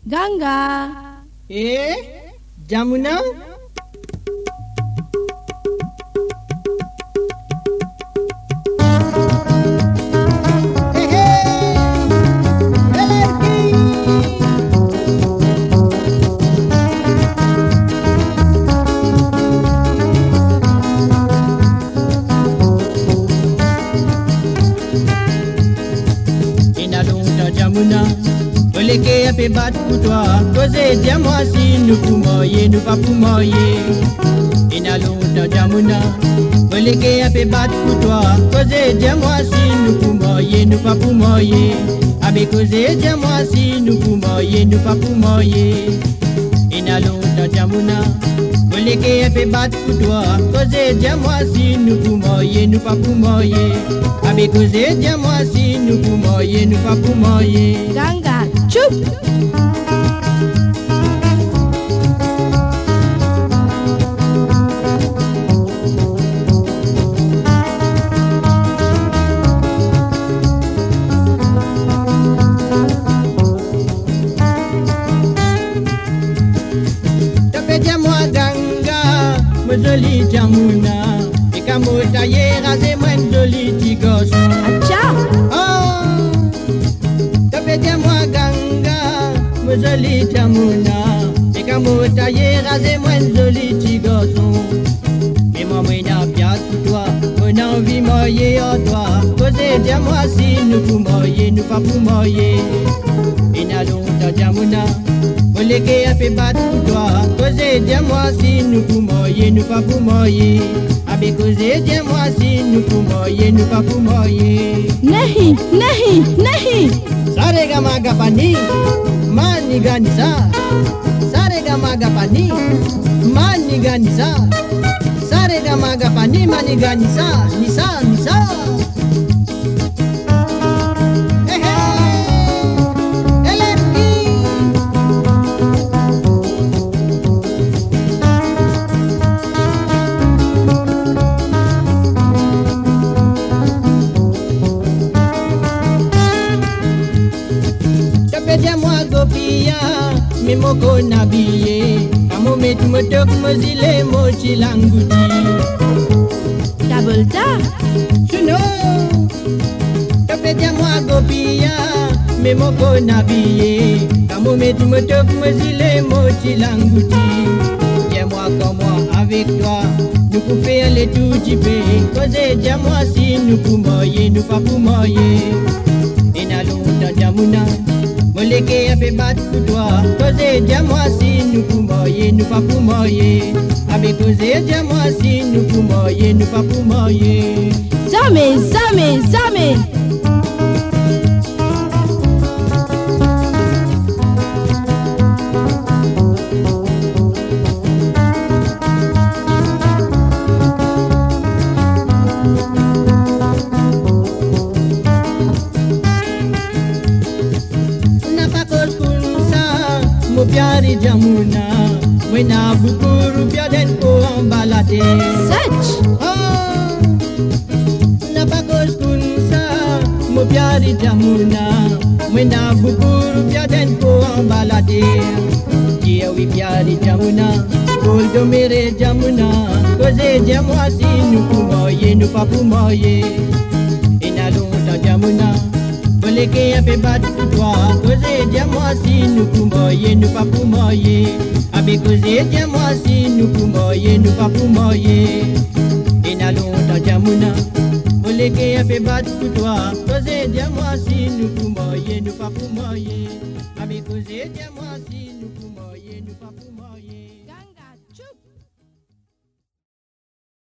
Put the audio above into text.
Ganga. Jamuna? Jamuna, oleke ape bat pour toi. Cause dis-moi si nous pouvons nous pas pour moyer. Ina longtemps Jamuna, oleke ape bat pour toi. Cause dis-moi si nous pouvons nous pas pour moyer. Abe cause dis-moi si nous pouvons nous pas pour moyer. Ina longtemps Jamuna, oleke ape bat pour toi. Cause dis-moi si nous pouvons nous pas pour moyer. Abe cause dis-moi si nous pouvons nous pas pour moyer. Ganga, chup. Dis-moi Ganga, mon joli Jamuna, et quand mon taillé rasé moi un joli petit garçon. Acha. Oh, dis-moi Ganga, mon joli Jamuna, et quand mon taillé rasé moi un joli petit garçon. Mais moi n'a bien pour toi, mon envie moyer en toi. Cause dis-moi si nous pour moyer, nous pas pour moyer. Et n'a longtemps Jamuna. Oleke a fait battre pour toi. Cause dis-moi si nous pour moyer, nous pas pour moyer. Abe cause dis-moi si nous pour moyer, nous pas pour moyer. Nahi, nahi, nahi. Sarega magapani, mani ganisa. Sarega magapani, mani ganisa. Sarega magapani, mani ganisa. Nisa, nisa. Dis-moi Gopia, mais mon conabillé, à mon maître me toque me zile mo chilanguti. Double tap. Suno, dis-moi Gopia, mais mon conabillé, à mon maître me toque me zile mo chilanguti. Dis-moi comment avec toi, nous pouvons faire les tout typés. Cause dis-moi si nous pouvons moyer, nous pas pour moyer. Et n'allons dans Jamuna. Oleke a fait battre pour toi. Cause dis-moi si nous pour moyer, nous pas pour moyer. Abe cause dis-moi si nous pour moyer, nous pas pour moyer. Zame, zame, zame. Piari Jamuna, wena bukuru piaden ko ambalate. Such. Oh, na bakos kunsa, mo piari Jamuna, wena bukuru piaden ko ambalate. Dia wi piari Jamuna, kol do mere Jamuna, cause dis-moi si nous pouvons nous pas pour moyer. Ina longtemps Jamuna. Oleke a fait battre pour toi. Cause dis-moi si nous pour moyer, nous pas pour moyer. Abe cause dis-moi si nous pour moyer, nous pas pour moyer. Et n'a longtemps Jamuna. Oleke a fait battre pour toi. Cause dis-moi si nous pour moyer, nous pas pour moyer. Abe cause dis-moi si nous pour moyer, nous pas pour moyer. Ganga, chup.